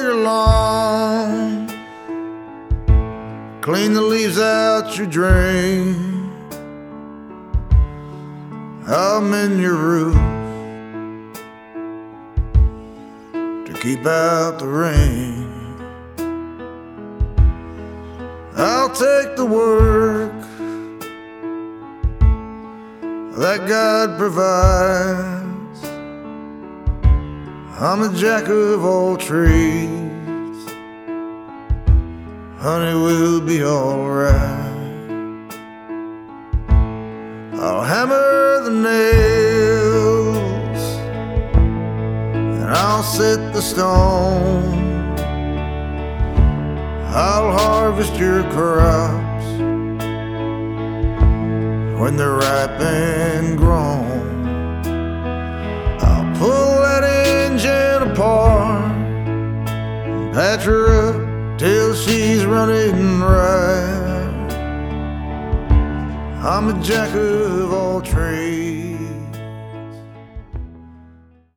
your lawn, clean the leaves out your drain. I'll mend your roof to keep out the rain. I'll take the work that God provides. I'm a jack of all trades, honey, we'll be alright. I'll hammer the nails and I'll set the stone. I'll harvest your crops when they're ripe and grown. I'll pull that engine apart and patch her up till she's running right. I'm a jack of all trades.